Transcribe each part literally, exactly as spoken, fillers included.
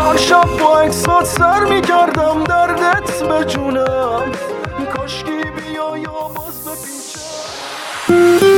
هر شب با عکسات سر میکردم دردت به جونم، کاشکی بیا یا باز بپیچم.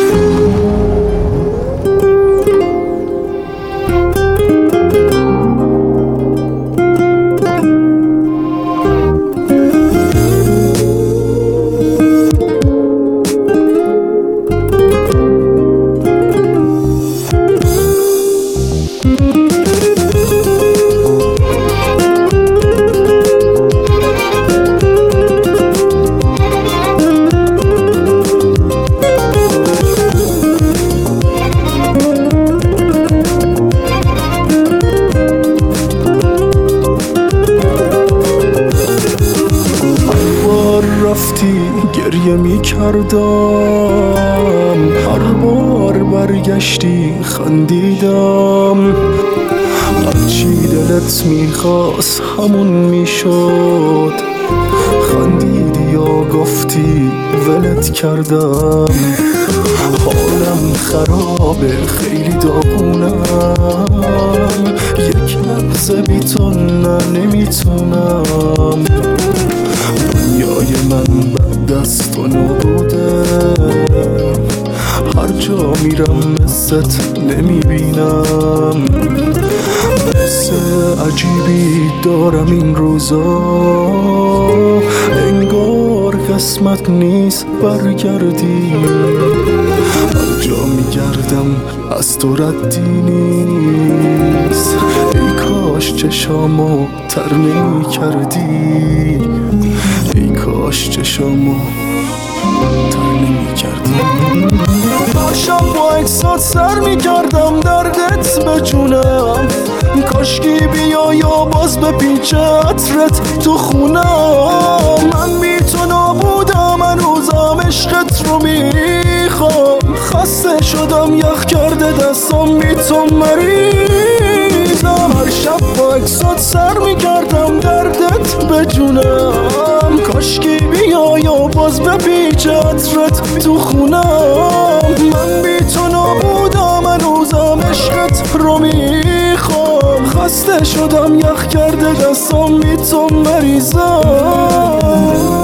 رفتی گریه می کردم، هر بار برگشتی خندیدم، هرچی دلت میخواست همون میشد، خندیدی یا گفتی ولت کردم. حالم خرابه خیلی داغونم، یک لحظه بی تو نه نمیتونم، دنیای من بعد از تو نبوده، هر جا میرم مثلت نمیبینم، حس عجیبی دارم این روزا، انگار قسمت نیست برگردی، هر جا میگردم از تو ردی نیست، ای کاش چشامو تر نمی کردی، ای کاش چشامو تر نمی کردی. داشتم با عکسات سر میکردم دردت به جونم، کاشکی بیا یا باز بپیچه عطرت تو خونم، من بی تو نابودم هنوزم عشقت رو میخوام، خسته شدم یخ کرده دستم بی تو مریضم، هر شب با عکسات سر میکردم دردت به جونم، کاشکی بیا یا باز بپیچه عطرت تو خونم، من بی تو نابودم هنوزم عشقت رو میخوام، خسته شدم یخ کرده دستم بی تو مریضم.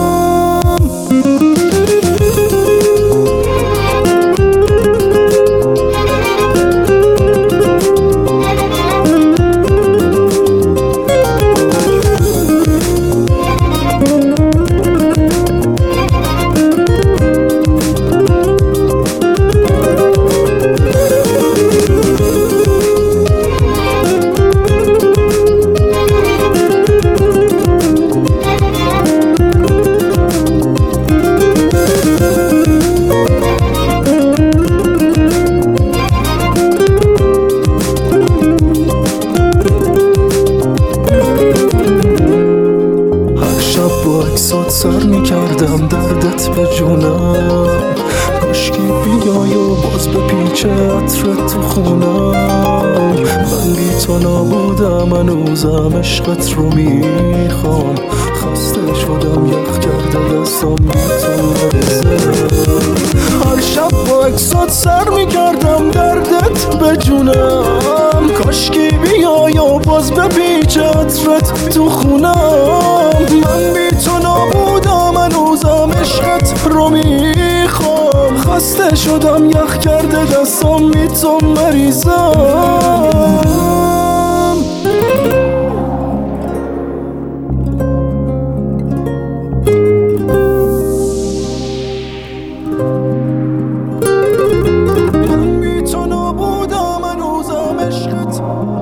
با عکسات سر میکردم دردت به جونم، کاشکی بیای و باز بپیچه عطرت تو خونم، من بی تو نابودم هنوزم عشقت رو میخوام، خسته شدم یخ کرده دستم بی تو مریضم، هر شب با عکسات سر میکردم دردت به جونم، کاشکی بیای و باز بپیچه عطرت تو خونم، من بی تو نابودم هنوزم عشقت رو میخوام، خسته شدم یخ کرده دستم بی تو مریضم. من بی تو نابودم هنوزم عشقت